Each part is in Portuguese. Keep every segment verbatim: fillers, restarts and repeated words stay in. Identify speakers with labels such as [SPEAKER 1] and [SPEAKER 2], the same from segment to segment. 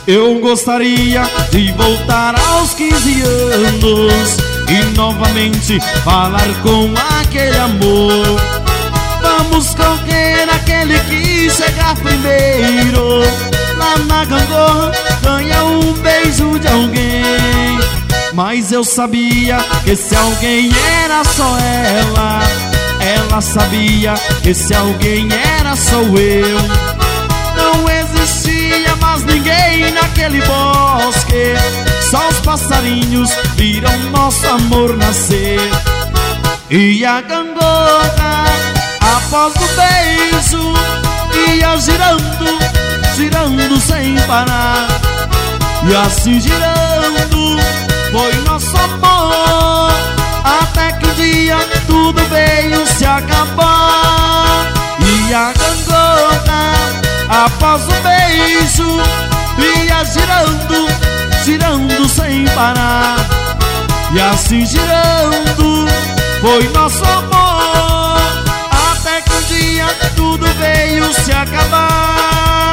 [SPEAKER 1] Eu gostaria de voltar aos quinze anos e novamente falar com aquele amor. Vamos correr aquele que chegar primeiro. Lá na gangorra ganha um beijo de alguém. Mas eu sabia que esse alguém era só ela. Ela sabia que esse alguém era só eu. Não existia mais ninguém naquele bosque. Só os passarinhos viram nosso amor nascer. E a gangorra, após o beijo, ia girando, girando sem parar. E assim girando foi nosso amor, até que um dia tudo veio se acabar. E a gangorra, após o beijo, ia girando, girando sem parar. E assim girando foi nosso amor, até que um dia tudo veio se acabar.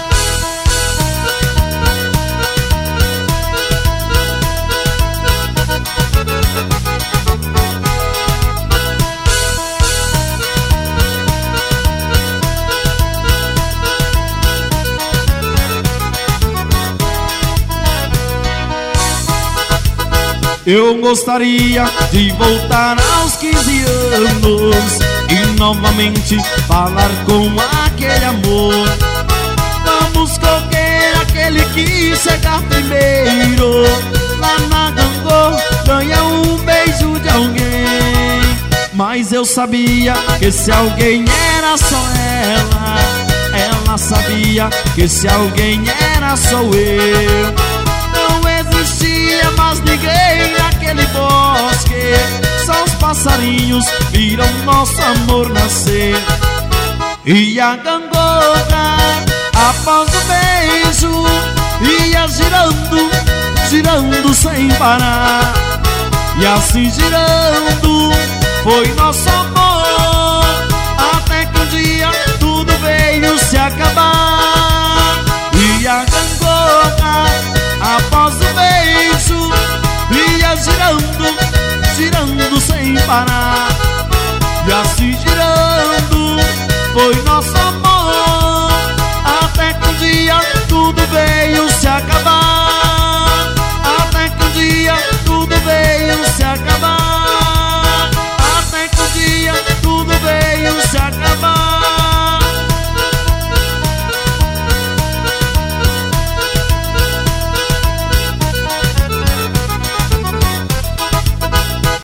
[SPEAKER 1] Eu gostaria de voltar aos quinze anos e novamente falar com aquele amor. Vamos correr aquele que chegar primeiro. Lá na gangorra ganha um beijo de alguém. Mas eu sabia que esse alguém era só ela. Ela sabia que esse alguém era só eu. Não existia mais ninguém naquele bosque. Só os passarinhos viram nosso amor nascer. E a gangorra, após o beijo, ia girando, girando sem parar. E assim girando foi nosso amor, até que um dia tudo veio se acabar. E a gangorra, após o beijo, ia girando, girando sem parar. E assim girando foi nosso amor, até que um dia tudo veio se acabar.